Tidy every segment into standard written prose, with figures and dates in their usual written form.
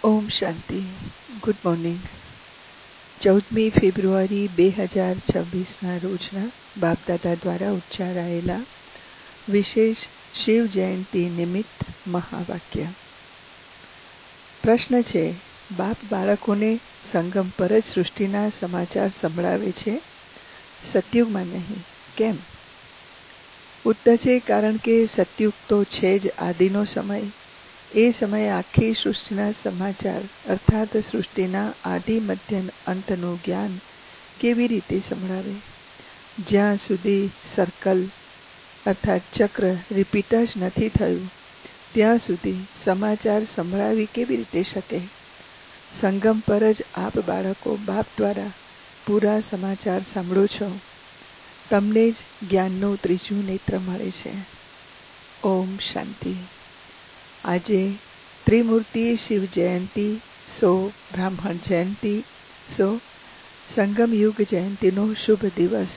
ઓમ શાંતિ. Good morning. 14મી ફેબ્રુઆરી 2026ના રોજના બાપદાદા દ્વારા ઉચ્ચારાયેલા વિશેષ શિવ જયંતિ નિમિત્ત મહાવાક્ય. પ્રશ્ન છે, બાપ બાળકોને સંગમ પર જ સૃષ્ટિના સમાચાર સંભળાવે છે, સતયુગમાં નહીં, કેમ? ઉત્તર છે, કારણ કે સતયુગ તો છે જ આદિનો સમય. એ સમયે આખી સૃષ્ટિના સમાચાર અર્થાત સૃષ્ટિના આદિ મધ્ય અંતનું જ્ઞાન કેવી રીતે સંભળાવે? જ્યાં સુધી સર્કલ અર્થાત ચક્ર રિપીટ જ નથી થયું ત્યાં સુધી સમાચાર સંભળાવી કેવી રીતે શકે? સંગમ પર જ આપ બાળકો બાપ દ્વારા પૂરા સમાચાર સાંભળો છો. તમને જ જ્ઞાનનું ત્રીજું નેત્ર મળે છે. ઓમ શાંતિ. આજે ત્રિમૂર્તિ શિવ જયંતિ, સો બ્રાહ્મણ જયંતિ, સો સંગમ યુગ જયંતિનો શુભ દિવસ.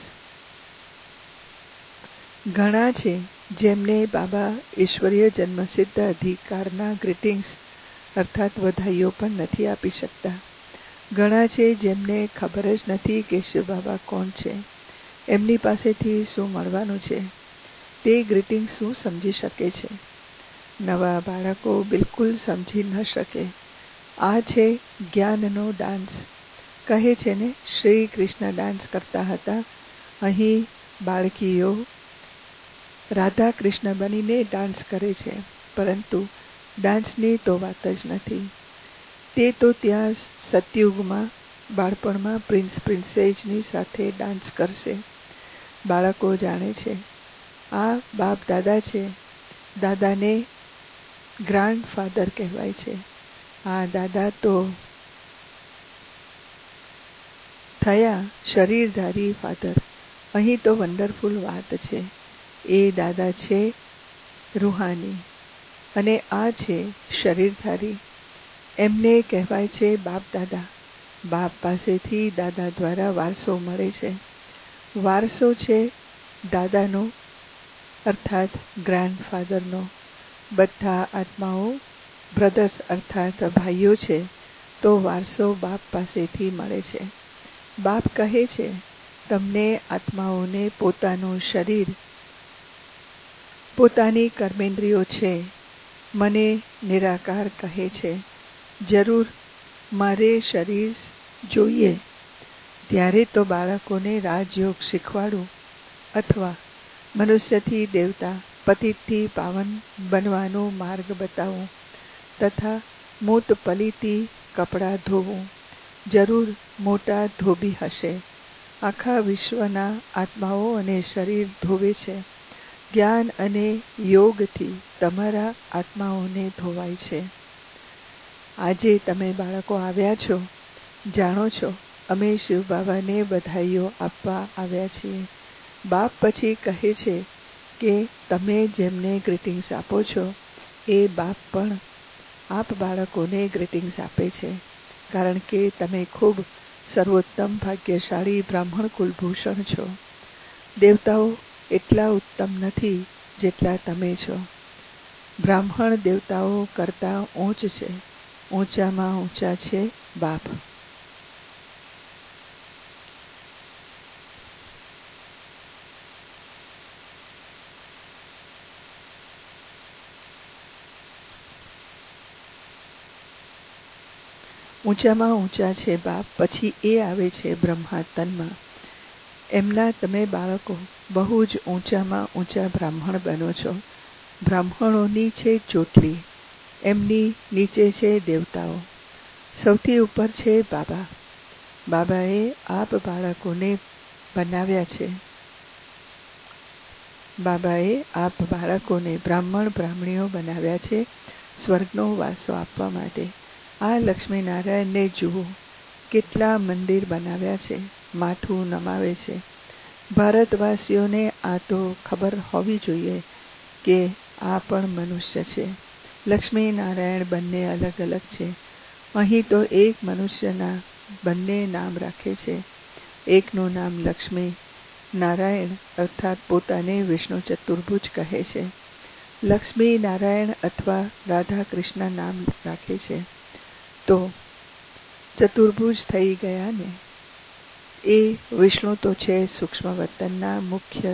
ઘણા છે જેમને બાબા ઈશ્વરીય જન્મસિદ્ધ અધિકારના ગ્રીટિંગ્સ અર્થાત વધાઈઓ પણ નથી આપી શકતા. ઘણા છે જેમને ખબર જ નથી કે શિવ બાબા કોણ છે, એમની પાસેથી શું મળવાનું છે, તે ગ્રીટિંગ શું સમજી શકે છે? નવા બાળકો બિલકુલ સમજી ન શકે. આ છે જ્ઞાનનો ડાન્સ. કહે છે ને, શ્રી કૃષ્ણ ડાન્સ કરતા હતા. અહીં બાળકીઓ રાધા કૃષ્ણ બનીને ડાન્સ કરે છે, પરંતુ ડાન્સની તો વાત જ નથી. તે તો ત્યાં સતયુગમાં બાળપણમાં પ્રિન્સ પ્રિન્સેસની સાથે ડાન્સ કરશે. બાળકો જાણે છે આ બાપ દાદા છે. દાદાને ગ્રાન્ડફાધર કહેવાય છે. આ દાદા તો થયા શરીરધારી ફાધર. અહીં તો વન્ડરફુલ વાત છે. એ દાદા છે રૂહાની અને આ છે શરીરધારી. એમને કહેવાય છે બાપ દાદા. બાપ પાસેથી દાદા દ્વારા વારસો મળે છે. વારસો છે દાદાનો અર્થાત ગ્રાન્ડફાધરનો. બધા આત્માઓ બ્રધર્સ અર્થાત ભાઈઓ છે, તો વારસો બાપ પાસેથી મળે છે. બાપ કહે છે, તમને આત્માઓને પોતાનું શરીર, પોતાની કર્મેન્દ્રિયો છે. મને નિરાકાર કહે છે, જરૂર મારે શરીર જોઈએ ત્યારે તો બાળકોને રાજયોગ શીખવાડું અથવા મનુષ્યથી દેવતા, પતિતથી પાવન બનવાનો માર્ગ બતાવું તથા મૂત પલીતી કપડાં ધોવું. જરૂર મોટા ધોબી હશે. આખા વિશ્વના આત્માઓ અને શરીર ધોવે છે. જ્ઞાન અને યોગથી તમારા આત્માઓને ધોવાય છે. આજે તમે બાળકો આવ્યા છો, જાણો છો અમે શિવ બાબાને બધાઈઓ આપવા આવ્યા છીએ. બાપ પછી કહે છે કે તમે જેમને ગ્રીટિંગ્સ આપો છો એ બાપ પણ આપ બાળકોને ગ્રીટિંગ્સ આપે છે, કારણ કે તમે ખૂબ સર્વોત્તમ ભાગ્યશાળી બ્રાહ્મણ કુલભૂષણ છો. દેવતાઓ એટલા ઉત્તમ નથી જેટલા તમે છો. બ્રાહ્મણ દેવતાઓ કરતાં ઊંચ છે. ઊંચામાં ઊંચા છે બાપ. ઊંચામાં ઊંચા છે બાપ. પછી એ આવે છે બ્રહ્મા તનમાં. એમના તમે બાળકો બહુ જ ઊંચામાં ઊંચા બ્રાહ્મણ બનો છો. બ્રાહ્મણોની છે ચોટલી, એમની નીચે છે દેવતાઓ, સૌથી ઉપર છે બાબા. બાબાએ આપ બાળકોને બનાવ્યા છે. બાબાએ આપ બાળકોને બ્રાહ્મણ બ્રાહ્મણીઓ બનાવ્યા છે સ્વર્ગનો વારસો આપવા માટે. આ લક્ષ્મીનારાયણને જુઓ, કેટલા મંદિર બનાવ્યા છે, માથું નમાવે છે. ભારતવાસીઓને આ તો ખબર હોવી જોઈએ કે આ પણ મનુષ્ય છે. લક્ષ્મીનારાયણ બંને અલગ અલગ છે. અહીં તો એક મનુષ્યના બંને નામ રાખે છે. એકનું નામ લક્ષ્મી નારાયણ અર્થાત પોતાને વિષ્ણુ ચતુર્ભુજ કહે છે. લક્ષ્મી નારાયણ અથવા રાધા કૃષ્ણ નામ રાખે છે. તો ચતુર્ભુજ થઈ ગયા ને. એ વિષ્ણુ તો છે સૂક્ષ્મ વતનના મુખ્ય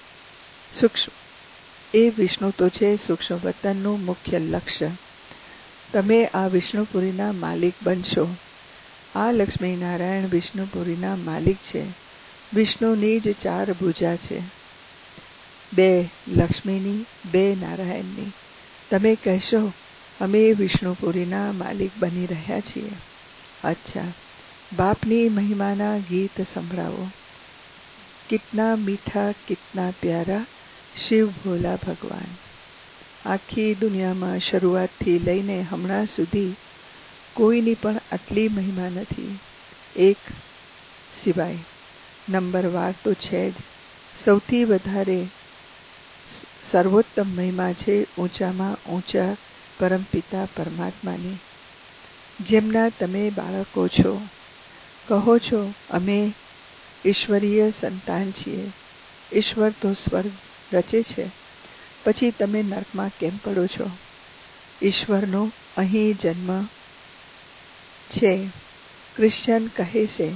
વિષ્ણુ તો છે સૂક્ષ્મ વતનનું મુખ્ય લક્ષ્ય. તમે આ વિષ્ણુપુરીના માલિક બનશો. આ લક્ષ્મીનારાયણ વિષ્ણુપુરીના માલિક છે. વિષ્ણુની જ 4 ભુજા છે, 2 લક્ષ્મીની, 2 નારાયણની. તમે કહેશો અમે વિષ્ણુપુરીના માલિક બની રહ્યા છીએ. અચ્છા, બાપની મહિમાના ગીત સંભળાવો. કિતના મીઠા કિતના પ્યારા શિવ ભોલા ભગવાન. આખી દુનિયામાં શરૂઆતથી લઈને હમણાં સુધી કોઈની પણ આટલી મહિમા નથી, એક સિવાય. નંબરવાર તો છે જ. સૌથી વધારે સર્વોત્તમ મહિમા છે ઊંચામાં ઊંચા પરમપિતા પરમાત્માની, જેમના તમે બાળકો છો. કહો છો અમે ઈશ્વરીય સંતાન છીએ. ઈશ્વર તો સ્વર્ગ રચે છે, પછી તમે નર્કમાં કેમ પડો છો? ઈશ્વરનો અહીં જન્મ છે. ક્રિશ્ચન કહે છે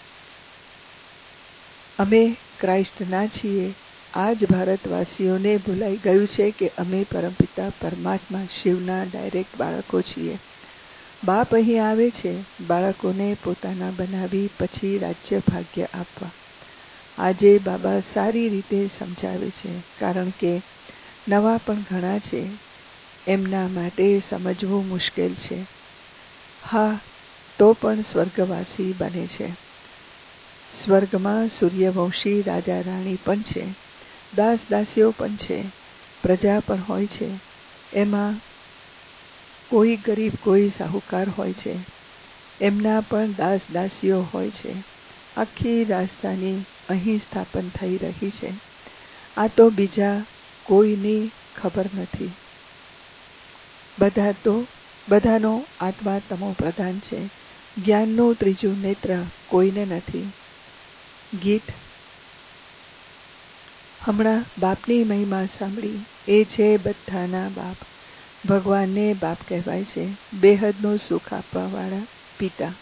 અમે ક્રાઇસ્ટના છીએ. આ જ ભારતવાસીઓને ભૂલાઈ ગયું છે કે અમે પરમપિતા પરમાત્મા શિવના ડાયરેક્ટ બાળકો છીએ. બાપ અહીં આવે છે બાળકોને પોતાના બનાવી પછી રાજ્ય ભાગ્ય આપવા. આજે બાબા સારી રીતે સમજાવે છે, કારણ કે નવા પણ ઘણા છે, એમના માટે સમજવું મુશ્કેલ છે. હા, તો પણ સ્વર્ગવાસી બને છે. સ્વર્ગમાં સૂર્યવંશી રાજા રાણી પણ છે, દાસ દાસીઓ પણ છે, પ્રજા પણ હોય છે. એમાં કોઈ ગરીબ કોઈ સાહુકાર હોય છે, એમના પણ દાસ દાસીઓ હોય છે. આખી રાજધાની અહીં સ્થાપન થઈ રહી છે. આ તો બીજા કોઈની ખબર નથી. બધાનો આત્મા તમો પ્રધાન છે. જ્ઞાનનું ત્રીજું નેત્ર કોઈને નથી. ગીત હમણાં બાપની મહિમા સાંભળી. એ છે બધાના બાપ. ભગવાનને બાપ કહેવાય છે, બેહદનું સુખ આપવાવાળા પિતા.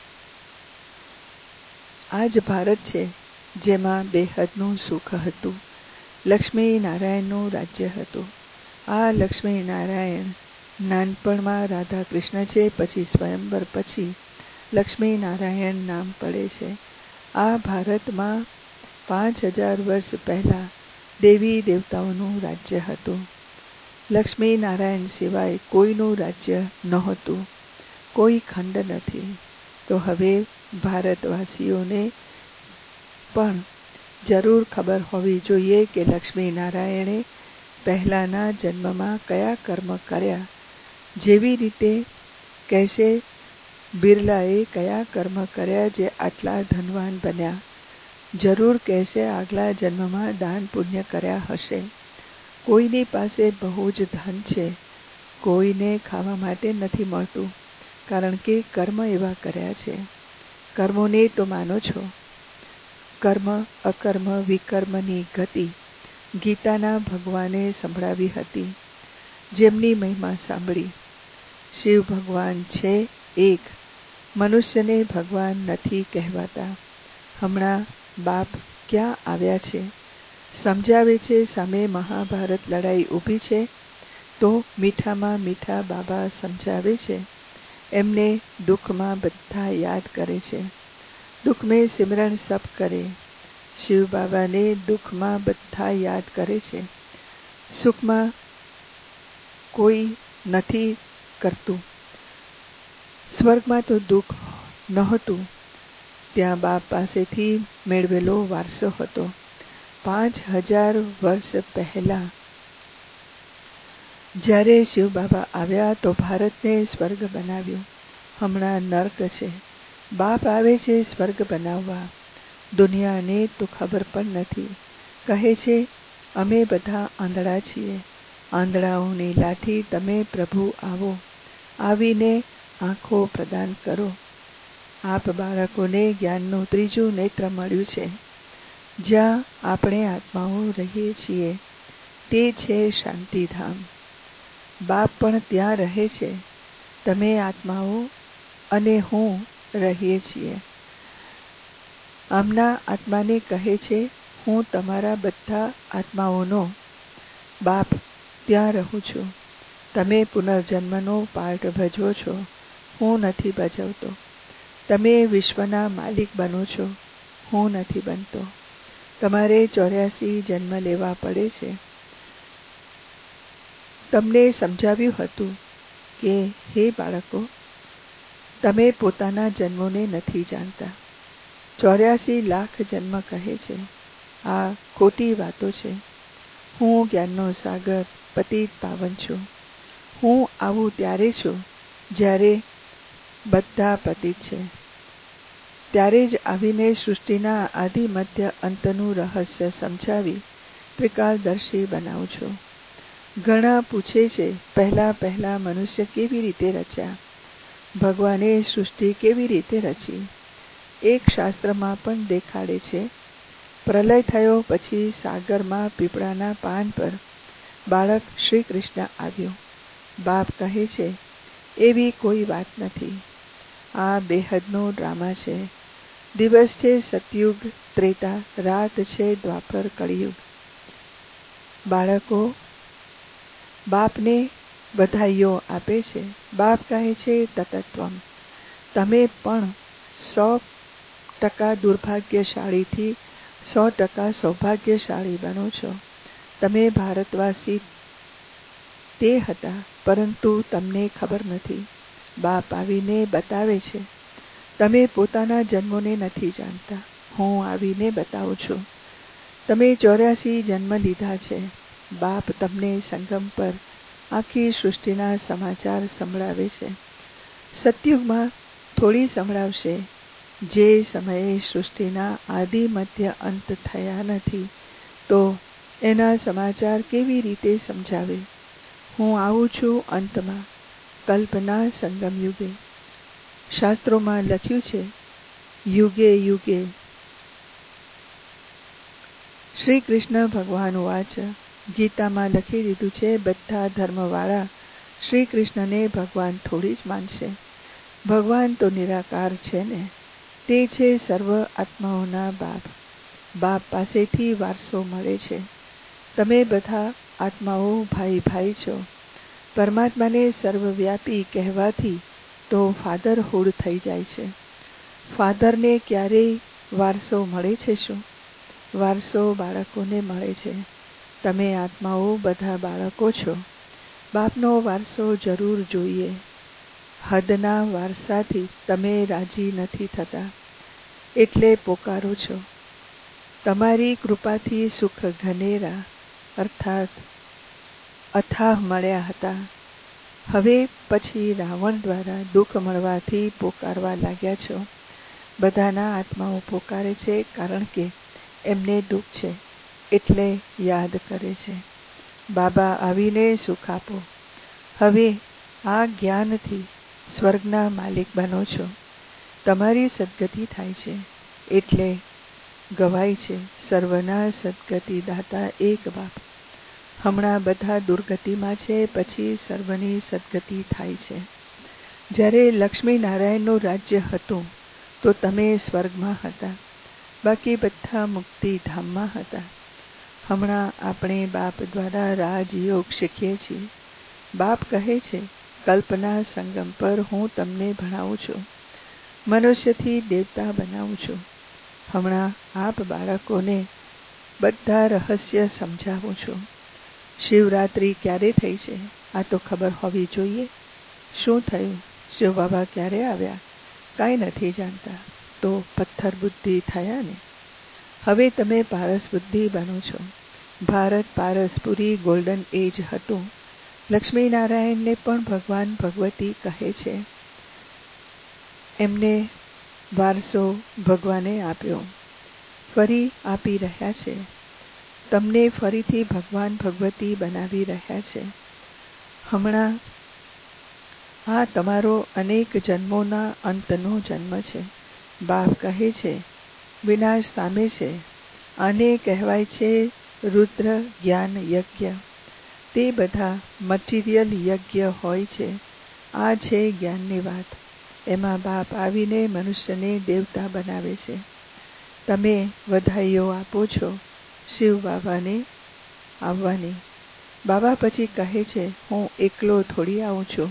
આ જ ભારત છે જેમાં બેહદનું સુખ હતું. લક્ષ્મી નારાયણનું રાજ્ય હતું. આ લક્ષ્મી નારાયણ નાનપણમાં રાધા કૃષ્ણ છે, પછી સ્વયંવર પછી લક્ષ્મી નારાયણ નામ પડે છે. આ ભારતમાં 5000 વર્ષ પહેલા દેવી દેવતાઓનું રાજ્ય હતું. લક્ષ્મી નારાયણ સિવાય કોઈનું રાજ્ય નહોતું. કોઈ ખંડ નથી. તો હવે ભારતવાસીઓને પણ જરૂર ખબર હોવી જોઈએ કે લક્ષ્મી નારાયણે પહેલાના જન્મમાં કયા કર્મ કર્યા. જેવી રીતે કહેશે બિરલાએ કયા કર્મ કર્યા જે આટલા ધનવાન બન્યા. જરૂર કહેશે આગલા જન્મમાં દાન પુણ્ય કર્યા હશે. કોઈની પાસે બહુ જ ધન છે, કોઈને ખાવા માટે નથી મળતું, કારણ કે કર્મ એવા કર્યા છે. કર્મોને તો માનો છો. કર્મ અકર્મ વિકર્મની ગતિ ગીતાના ભગવાને સંભળાવી હતી, જેમની મહિમા સાંભળી. શિવ ભગવાન છે એક, મનુષ્યને ભગવાન નથી કહેવાતા. હમણાં બાપ ક્યાં આવ્યા છે? સમજાવે છે સામે મહાભારત લડાઈ ઊભી છે, તો મીઠામાં મીઠા બાબા સમજાવે છે. એમને દુઃખમાં બધા યાદ કરે છે. દુઃખ મેં સિમરન સબ કરે. શિવ બાબાને દુઃખમાં બધા યાદ કરે છે. સુખમાં કોઈ નથી કરતું. સ્વર્ગમાં તો દુઃખ નહોતું. ત્યાં બાપ પાસેથી મેળવેલો વારસો હતો. 5000 વર્ષ પહેલા જ્યારે શિવ બાબા આવ્યા તો ભારતને સ્વર્ગ બનાવ્યો. હમણાં નર્ક છે. બાપ આવે છે સ્વર્ગ બનાવવા. દુનિયાને તો ખબર પણ નથી. કહે છે અમે બધા આંધળા છીએ. આંધળાઓની લાઠી તમે પ્રભુ આવો, આવીને આંખો પ્રદાન કરો. આપ બાળકોને જ્ઞાનનું ત્રીજું નેત્ર મળ્યું છે. જ્યાં આપણે આત્માઓ રહીએ છીએ તે છે શાંતિધામ. બાપ પણ ત્યાં રહે છે. તમે આત્માઓ અને હું રહીએ છીએ. આમના આત્માને કહે છે, હું તમારા બધા આત્માઓનો બાપ ત્યાં રહું છું. તમે પુનર્જન્મનો પાઠ ભજવો છો, હું નથી ભજવતો. તમે વિશ્વના માલિક બનો છો, હું નથી બનતો. તમારે 84 જન્મ લેવા પડે છે. તમને સમજાવ્યું હતું કે હે બાળકો, તમે પોતાના જન્મોને નથી જાણતા. 84 લાખ જન્મ કહે છે. આ ખોટી વાતો છે. હું જ્ઞાનનો સાગર પતિત પાવન છું. હું આવું ત્યારે છું જ્યારે બધા પતિત છે. ત્યારે જ આવીને સૃષ્ટિના આદિ મધ્ય અંતનું રહસ્ય સમજાવી ત્રિકાળદર્શી બનાવું છું. ઘણા પૂછે છે, પહેલા મનુષ્ય કેવી રીતે રચ્યા? ભગવાને સૃષ્ટિ કેવી રીતે રચી? એક શાસ્ત્રમાં પણ દેખાડે છે. પ્રલય થયો પછી સાગરમાં પીપળાના પાન પર બાળક શ્રી કૃષ્ણ આવ્યો. બાપ કહે છે, એવી કોઈ વાત નથી. આ બેહદનો ડ્રામા છે. દિવસ છે સતયુગ ત્રેતા, રાત છે દ્વાપર કળિયુગ. બાળકો બાપને બધાઈઓ આપે છે. બાપ કહે છે, તતત્વમ. તમે પણ 100% દુર્ભાગ્યશાળીથી 100% સૌભાગ્યશાળી બનો છો. તમે ભારતવાસી તે હતા, પરંતુ તમને ખબર નથી. બાપ આવીને બતાવે છે. તમે પોતાના જન્મોને નથી જાણતા. હું આવીને બતાવું છું. તમે 84 જન્મ લીધા છે. બાપ તમને સંગમ પર આખી સૃષ્ટિના સમાચાર સંભળાવે છે. સતયુગમાં થોડી સંભળાવશે. જે સમયે સૃષ્ટિના આદિ મધ્ય અંત થયા નથી, તો એના સમાચાર કેવી રીતે સમજાવે? હું આવું છું અંતમાં, કલ્પના સંગમ યુગે. શાસ્ત્રોમાં લખ્યું છે, યુગે યુગે. શ્રી કૃષ્ણ ભગવાન વાચ. ગીતામાં લખી દીધું છે, બધા ધર્મવાળા શ્રી કૃષ્ણને ભગવાન થોડી જ માનશે. ભગવાન તો નિરાકાર છે ને. તે છે સર્વ આત્માઓના બાપ. બાપ પાસેથી વારસો મળે છે. તમે બધા આત્માઓ ભાઈ ભાઈ છો. પરમાત્માને સર્વવ્યાપી કહેવાથી તો ફાધરહુડ થઈ જાય છે. ફાધરને ક્યારેય વારસો મળે છે શું? વારસો બાળકોને મળે છે. તમે આત્માઓ બધા બાળકો છો. બાપનો વારસો જરૂર જોઈએ. હદના વારસાથી તમે રાજી નથી થતા, એટલે પોકારો છો. તમારી કૃપાથી સુખ ઘનેરા અર્થાત અથાહ મળ્યા હતા. હવે પછી રાવણ દ્વારા દુઃખ મળવાથી પોકારવા લાગ્યા છો. બધાના આત્માઓ પોકારે છે, કારણ કે એમને દુઃખ છે, એટલે યાદ કરે છે. બાબા આવીને સુખ આપો. હવે આ જ્ઞાનથી સ્વર્ગના માલિક બનો છો. તમારી સદગતિ થાય છે, એટલે ગવાય છે, સર્વના સદગતિ દાતા એક બાપ. હમણાં બધા દુર્ગતિમાં છે, પછી સર્વની સદગતિ થાય છે. જ્યારે લક્ષ્મીનારાયણનું રાજ્ય હતું તો તમે સ્વર્ગમાં હતા, બાકી બધા મુક્તિધામમાં હતા. હમણાં આપણે બાપ દ્વારા રાજયોગ શીખીએ છીએ. બાપ કહે છે, કલ્પના સંગમ પર હું તમને ભણાવું છું. મનુષ્યથી દેવતા બનાવું છું. હમણાં આપ બાળકોને બધા રહસ્ય સમજાવું છું. શિવરાત્રિ ક્યારે થઈ છે, આ તો ખબર હોવી જોઈએ. શું થયું? શિવ બાબા ક્યારે આવ્યા? કાંઈ નથી જાણતા. તો પથ્થર બુદ્ધિ થયા ને. હવે તમે પારસ બુદ્ધિ બનો છો. ભારત પારસપુરી ગોલ્ડન એજ હતું. લક્ષ્મીનારાયણને પણ ભગવાન ભગવતી કહે છે. એમને વારસો ભગવાને આપ્યો, ફરી આપી રહ્યા છે. તમને ફરીથી ભગવાન ભગવતી બનાવી રહ્યા છે. હમણાં આ તમારો અનેક જન્મોના અંતનો જન્મ છે. બાપ કહે છે, વિનાશ સામે છે. આને કહેવાય છે રુદ્ર જ્ઞાન યજ્ઞ. તે બધા મટીરિયલ યજ્ઞ હોય છે. આ છે જ્ઞાનની વાત. એમાં બાપ આવીને મનુષ્યને દેવતા બનાવે છે. તમે વધાઈઓ આપો છો શિવ બાબાને આવવાની. બાબા પછી કહે છે, હું એકલો થોડી આવું છું,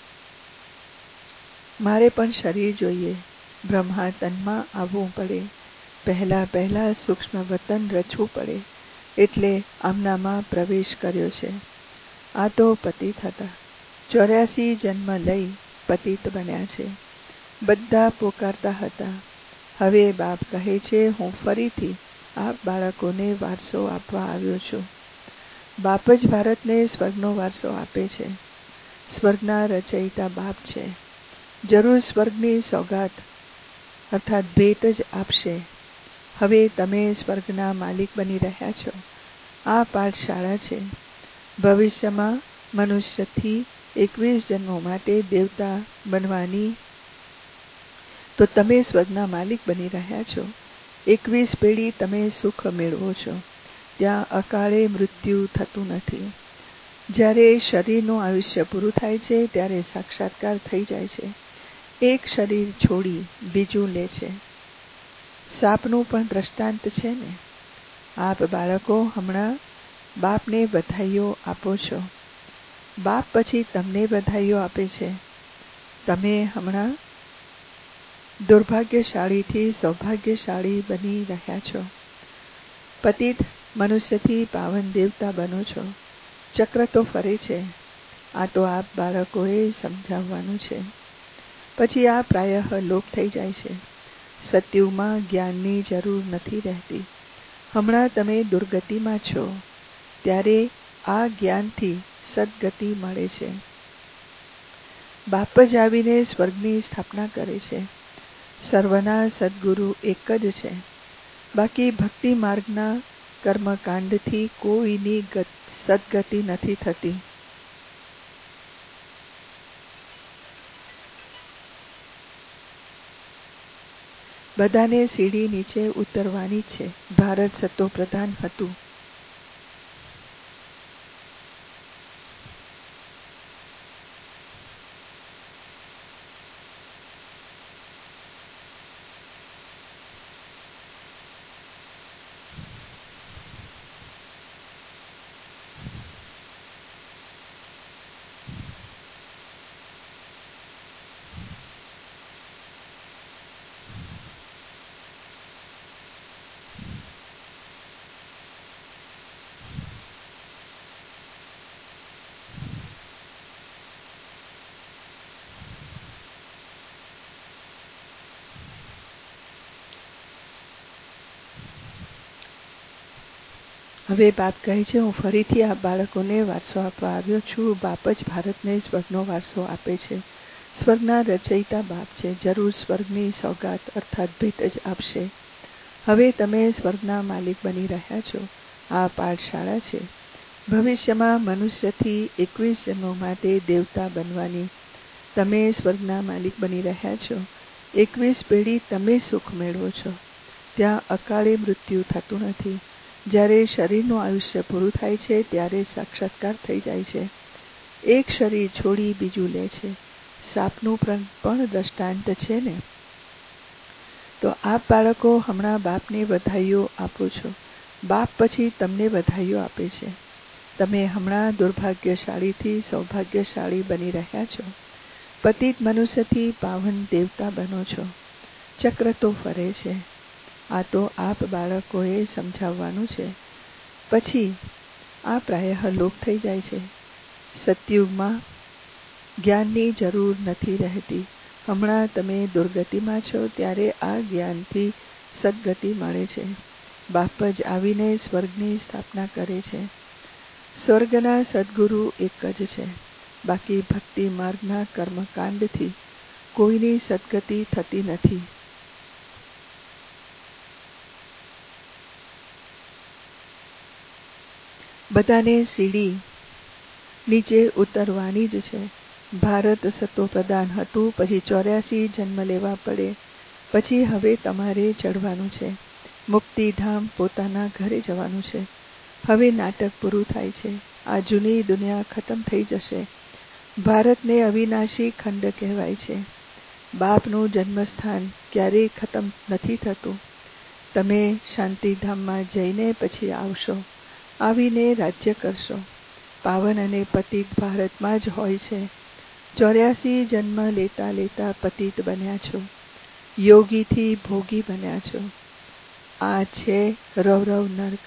મારે પણ શરીર જોઈએ. બ્રહ્મા તનમાં આવવું પડે. પહેલા સૂક્ષ્મ વતન રચવું પડે. એટલે આમનામાં પ્રવેશ કર્યો છે. આ તો પતિત હતા. 84 જન્મ લઈ પતિત બન્યા છે. બધા પોકારતા હતા. હવે બાપ કહે છે, હું ફરીથી આપ બાળકોને વારસો આપવા આવ્યો છું. બાપ જ ભારતને સ્વર્ગનો વારસો આપે છે. સ્વર્ગના રચયિતા બાપ છે. જરૂર સ્વર્ગની સોગાત અર્થાત ભેટ જ આપશે. હવે તમે સ્વર્ગના માલિક બની રહ્યા છો. આ પાઠશાળા છે. ભવિષ્યમાં મનુષ્યથી 21 જન્મો માટે દેવતા બનવાની. તો તમે સ્વર્ગના માલિક બની રહ્યા છો. 21 પેઢી તમે સુખ મેળવો છો. ત્યાં અકાળે મૃત્યુ થતું નથી. જ્યારે શરીરનું આયુષ્ય પૂરું થાય છે ત્યારે સાક્ષાત્કાર થઈ જાય છે. એક શરીર છોડી બીજું લે છે. સાપનું પણ દ્રષ્ટાંત છે ને. આપ બાળકો હમણાં બાપને વધાઈઓ આપો છો. બાપ પછી તમને વધાઈઓ આપે છે. તમે હમણાં દુર્ભાગ્યશાળીથી સૌભાગ્યશાળી બની રહ્યા છો. પતિત મનુષ્યથી પાવન દેવતા બનો છો. ચક્ર તો ફરે છે. આ તો આપ બાળકોએ સમજાવવાનું છે. પછી આ પ્રાયઃ લોપ થઈ જાય છે. સતયુગમાં જ્ઞાનની જરૂર નથી રહેતી. હમણાં તમે દુર્ગતિમાં છો ત્યારે આ જ્ઞાનથી સદગતિ મળે છે. બાપ જ આવીને સ્વર્ગની સ્થાપના કરે છે. સર્વના સદગુરુ એક જ છે. બાકી ભક્તિ માર્ગના કર્મકાંડથી કોઈની સદગતિ નથી થતી. બધાને સીડી નીચે ઉતરવાની છે. ભારત સતો પ્રધાન હતું. હવે બાપ કહે છે, હું ફરીથી આ બાળકોને વારસો આપવા આવ્યો છું. બાપ જ ભારતને સ્વર્ગનો વારસો આપે છે. સ્વર્ગના રચયિતા બાપ છે. જરૂર સ્વર્ગની સોગાત અર્થાત ભેટ જ આપશે. હવે તમે સ્વર્ગના માલિક બની રહ્યા છો. આ પાઠશાળા છે. ભવિષ્યમાં મનુષ્યથી 21 જન્મો માટે દેવતા બનવાની. તમે સ્વર્ગના માલિક બની રહ્યા છો. 21 પેઢી તમે સુખ મેળવો છો. ત્યાં અકાળે મૃત્યુ થતું નથી. જ્યારે શરીરનું આયુષ્ય પૂરું થાય છે ત્યારે સાક્ષાત્કાર થઈ જાય છે. એક શરીર છોડી બીજું લે છે. સાપનું પણ દ્રષ્ટાંત છે ને. તો આપ બાળકો હમણાં બાપને વધાઈઓ આપો છો. બાપ પછી તમને વધાઈઓ આપે છે. તમે હમણાં દુર્ભાગ્યશાળીથી સૌભાગ્યશાળી બની રહ્યા છો. પતિત મનુષ્યથી પાવન દેવતા બનો છો. ચક્ર તો ફરે છે. આ તો આપ બાળકોએ સમજાવવાનું છે. પછી આ પ્રાયઃ લોપ થઈ જાય છે. સતયુગમાં જ્ઞાનની જરૂર નથી રહેતી. હમણાં તમે દુર્ગતિમાં છો ત્યારે આ જ્ઞાનથી સદગતિ મળે છે. બાપ જ આવીને સ્વર્ગની સ્થાપના કરે છે. સ્વર્ગના સદગુરુ એક જ છે. બાકી ભક્તિ માર્ગના કર્મકાંડથી કોઈની સદગતિ થતી નથી. બધાને સીડી નીચે ઉતરવાની જ છે. ભારત સતો પ્રધાન હતું. પછી 84 જન્મ લેવા પડે. પછી હવે તમારે ચડવાનું છે. મુક્તિધામ પોતાના ઘરે જવાનું છે. હવે નાટક પૂરું થાય છે. આ જૂની દુનિયા ખતમ થઈ જશે. ભારતને અવિનાશી ખંડ કહેવાય છે. બાપનું જન્મસ્થાન ક્યારેય ખતમ નથી થતું. તમે શાંતિધામમાં જઈને પછી આવશો, આવીને રાજ્ય કરશો. પાવન અને પતિત ભારતમાં જ હોય છે. 84 જન્મ લેતા લેતા પતિત બન્યા છો, યોગીથી ભોગી બન્યા છો. આ છે રવરવ નર્ક.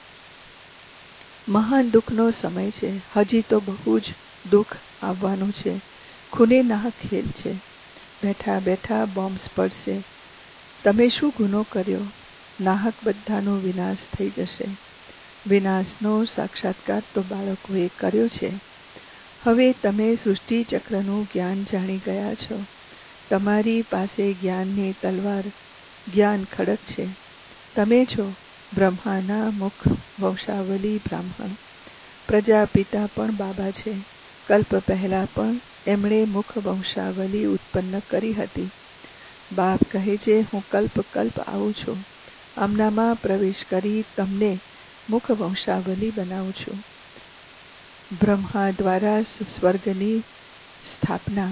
મહાન દુઃખનો સમય છે. હજી તો બહુ જ દુઃખ આવવાનું છે. ખૂને નાહક ખેલ છે. બેઠા બેઠા બોમ્બ્સ પડશે. તમે શું ગુનો કર્યો? નાહક બધાનો વિનાશ થઈ જશે. વિનાશનો સાક્ષાત્કાર તો બાળકોએ કર્યો છે. હવે તમે સૃષ્ટિ ચક્રનું જ્ઞાન જાણી ગયા છો. તમારી પાસે જ્ઞાનની તલવાર, જ્ઞાન ખડક છે. તમે છો બ્રહ્માના મુખ વંશાવલી બ્રાહ્મણ. પ્રજાપિતા પણ બાબા છે. કલ્પ પહેલા પણ એમણે મુખ વંશાવલી ઉત્પન્ન કરી હતી. બાપ કહે છે, હું કલ્પ કલ્પ આવું છું. આમનામાં પ્રવેશ કરી તમને મુખ વંશાવલી બનાવું છું. બ્રહ્મા દ્વારા સ્વર્ગની સ્થાપના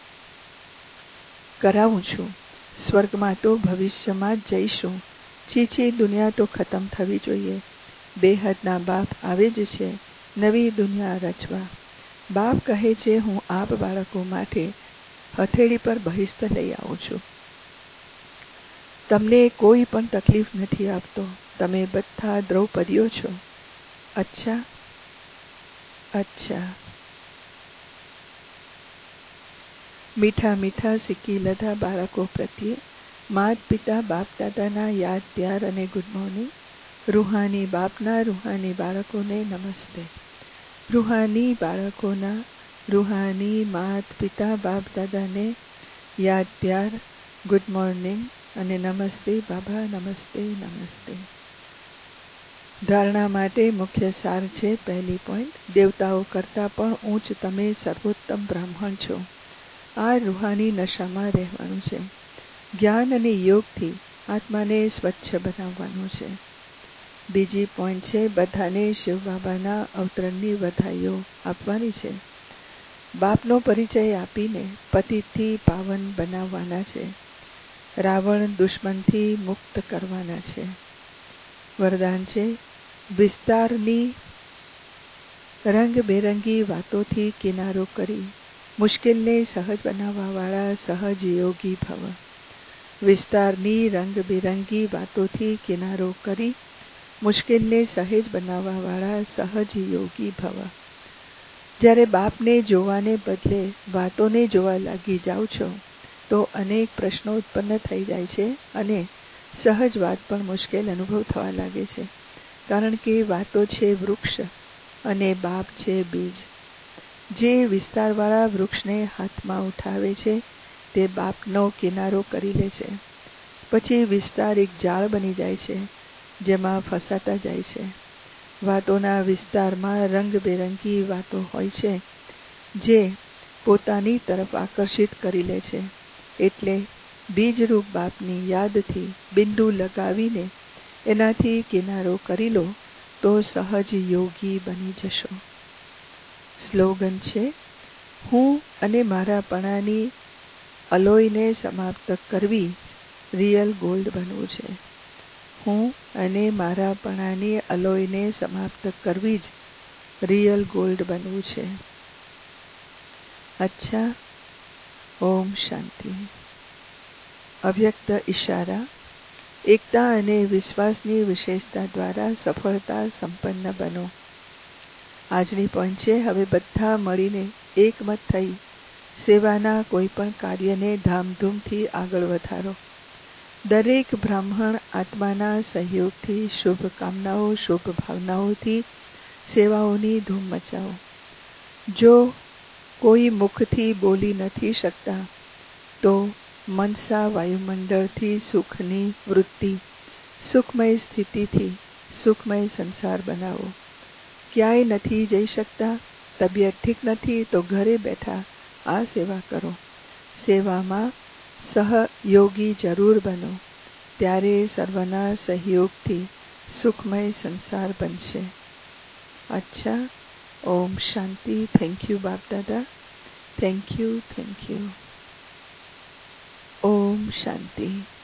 કરાવું છું. સ્વર્ગમાં તો ભવિષ્યમાં જ જઈશું. ચીચી દુનિયા તો ખતમ થવી જોઈએ. બેહદના બાપ આવે જ છે નવી દુનિયા રચવા. બાપ કહે છે, હું આપ બાળકો માટે હથેળી પર બહિસ્ત લઈ આવું છું. તમને કોઈ પણ તકલીફ નથી આપતો. તમે બધા દ્રૌપદીઓ છો. અચ્છા અચ્છા. મીઠા મીઠા સિક્કી લધા બાળકો પ્રત્યે માત પિતા બાપ દાદાના યાદ પ્યાર અને ગુડ મોર્નિંગ. રૂહાની બાપના રૂહાની બાળકોને નમસ્તે. રૂહાની બાળકોના રૂહાની માત પિતા બાપ દાદાને યાદ પ્યાર, ગુડ મોર્નિંગ અને નમસ્તે બાબા, નમસ્તે નમસ્તે. ધારણા માટે મુખ્ય સાર છે. પહેલી પોઈન્ટ, દેવતાઓ કરતાં પણ ઊંચ તમે સર્વોત્તમ બ્રાહ્મણ છો. આ રૂહાની નશામાં રહેવાનું છે. જ્ઞાન અને યોગથી આત્માને સ્વચ્છ બનાવવાનું છે. બીજી પોઈન્ટ છે, બધાને શિવ બાબાના અવતરણની વધાઈઓ આપવાની છે. બાપનો પરિચય આપીને પતિતથી પાવન બનાવવાના છે. રાવણ દુશ્મનથી મુક્ત કરવાના છે. વરદાન છે, વિસ્તારની રંગબેરંગી વાતોથી કિનારો કરી મુશ્કેલને સહજ બનાવવાવાળા સહજ યોગી ભવ. વિસ્તારની રંગબેરંગી વાતોથી કિનારો કરી મુશ્કેલને સહેજ બનાવવાવાળા સહજ યોગી ભવ. જ્યારે બાપને જોવાને બદલે વાતોને જોવા લાગી જાઓ છો તો અનેક પ્રશ્નો ઉત્પન્ન થઈ જાય છે અને સહજ વાત પણ મુશ્કેલ અનુભવ થવા લાગે છે. કારણ કે વાતો છે વૃક્ષ અને બાપ છે બીજ. જે વિસ્તારવાળા વૃક્ષને હાથમાં ઉઠાવે છે તે બાપનો કિનારો કરી લે છે. પછી વિસ્તાર એક જાળ બની જાય છે જેમાં ફસાતા જાય છે. વાતોના વિસ્તારમાં રંગબેરંગી વાતો હોય છે જે પોતાની તરફ આકર્ષિત કરી લે છે. એટલે બીજરૂપ બાપની યાદથી બિંદુ લગાવીને એનાથી કિનારો કરી લો તો સહજ યોગી બની જશો. સ્લોગન છે, હું અને મારાપણાની અલોયને સમાપ્ત કરવી જ રિયલ ગોલ્ડ બનવું છે. હું અને મારાપણાની અલોયને સમાપ્ત કરવી જ રિયલ ગોલ્ડ બનવું છે. અચ્છા. ઓમ શાંતિ. અવ્યક્ત ઈશારા. એકતા અને વિશ્વાસની વિશેષતા દ્વારા સફળતા સંપન્ન બનો. આજની પોઈન્ટ છે, હવે બધા મળીને એકમત થઈ સેવાના કોઈ પણ કાર્યને ધામધૂમથી આગળ વધારો. દરેક બ્રાહ્મણ આત્માના સહયોગથી શુભકામનાઓ શુભ ભાવનાઓથી સેવાઓની ધૂમ મચાવો. જો કોઈ મુખથી બોલી નથી શકતા તો મનસા વાયુમંડળથી સુખની વૃત્તિ, સુખમય સ્થિતિથી સુખમય સંસાર બનાવો. ક્યાંય નથી જઈ શકતા, તબિયત ઠીક નથી તો ઘરે બેઠા આ સેવા કરો. સેવામાં સહયોગી જરૂર બનો. ત્યારે સર્વના સહયોગથી સુખમય સંસાર બનશે. અચ્છા. ઓમ શાંતિ. Thank you Bapdada. Thank you. Thank you. Shanti.